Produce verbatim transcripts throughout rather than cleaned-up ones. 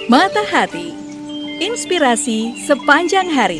Mata Hati, inspirasi sepanjang hari.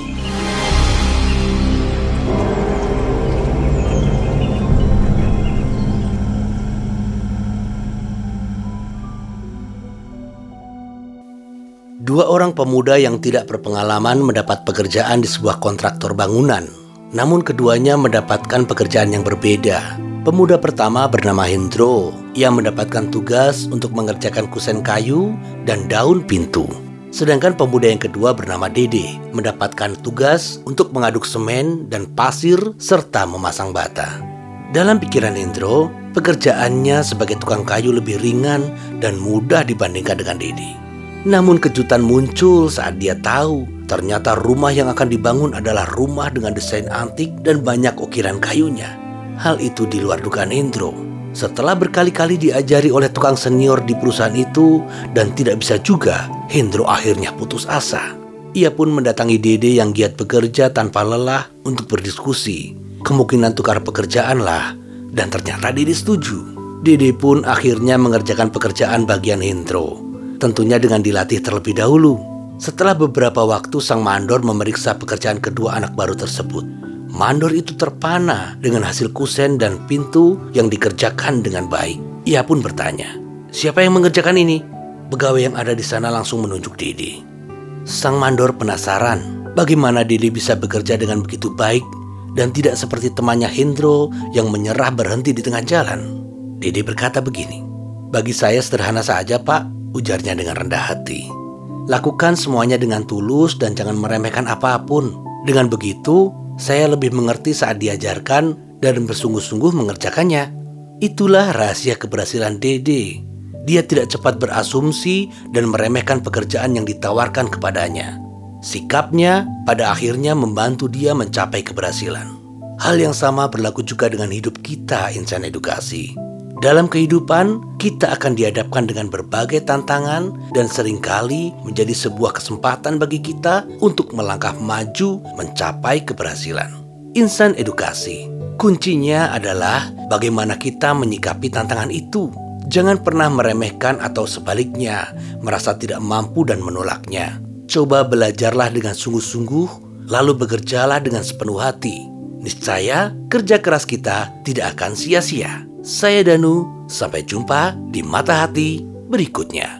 Dua orang pemuda yang tidak berpengalaman mendapat pekerjaan di sebuah kontraktor bangunan. Namun keduanya mendapatkan pekerjaan yang berbeda. Pemuda pertama bernama Hendro yang mendapatkan tugas untuk mengerjakan kusen kayu dan daun pintu. Sedangkan pemuda yang kedua bernama Dede mendapatkan tugas untuk mengaduk semen dan pasir serta memasang bata. Dalam pikiran Hendro, pekerjaannya sebagai tukang kayu lebih ringan dan mudah dibandingkan dengan Dede. Namun kejutan muncul saat dia tahu ternyata rumah yang akan dibangun adalah rumah dengan desain antik dan banyak ukiran kayunya. Hal itu di luar dugaan Hendro. Setelah berkali-kali diajari oleh tukang senior di perusahaan itu dan tidak bisa juga, Hendro akhirnya putus asa. Ia pun mendatangi Dede yang giat bekerja tanpa lelah untuk berdiskusi. Kemungkinan tukar pekerjaan lah, dan ternyata Dede setuju. Dede pun akhirnya mengerjakan pekerjaan bagian Hendro. Tentunya dengan dilatih terlebih dahulu. Setelah beberapa waktu sang mandor memeriksa pekerjaan kedua anak baru tersebut. Mandor itu terpana dengan hasil kusen dan pintu yang dikerjakan dengan baik. Ia pun bertanya, "Siapa yang mengerjakan ini?" Pegawai yang ada di sana langsung menunjuk Dede. Sang mandor penasaran bagaimana Dede bisa bekerja dengan begitu baik dan tidak seperti temannya Hendro yang menyerah berhenti di tengah jalan. Dede berkata begini, "Bagi saya sederhana saja, Pak," ujarnya dengan rendah hati. "Lakukan semuanya dengan tulus dan jangan meremehkan apapun. Dengan begitu, saya lebih mengerti saat diajarkan dan bersungguh-sungguh mengerjakannya." Itulah rahasia keberhasilan Dede. Dia tidak cepat berasumsi dan meremehkan pekerjaan yang ditawarkan kepadanya. Sikapnya pada akhirnya membantu dia mencapai keberhasilan. Hal yang sama berlaku juga dengan hidup kita, insan edukasi. Dalam kehidupan, kita akan dihadapkan dengan berbagai tantangan dan seringkali menjadi sebuah kesempatan bagi kita untuk melangkah maju mencapai keberhasilan. Insan edukasi, kuncinya adalah bagaimana kita menyikapi tantangan itu. Jangan pernah meremehkan atau sebaliknya, merasa tidak mampu dan menolaknya. Coba belajarlah dengan sungguh-sungguh, lalu bekerjalah dengan sepenuh hati. Niscaya kerja keras kita tidak akan sia-sia. Saya Danu, sampai jumpa di Mata Hati berikutnya.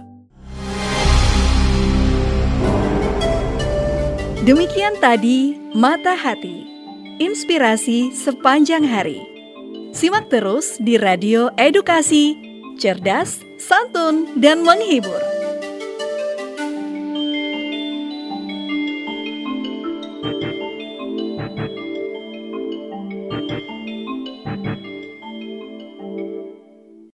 Demikian tadi Mata Hati, inspirasi sepanjang hari. Simak terus di Radio Edukasi, cerdas, santun, dan menghibur.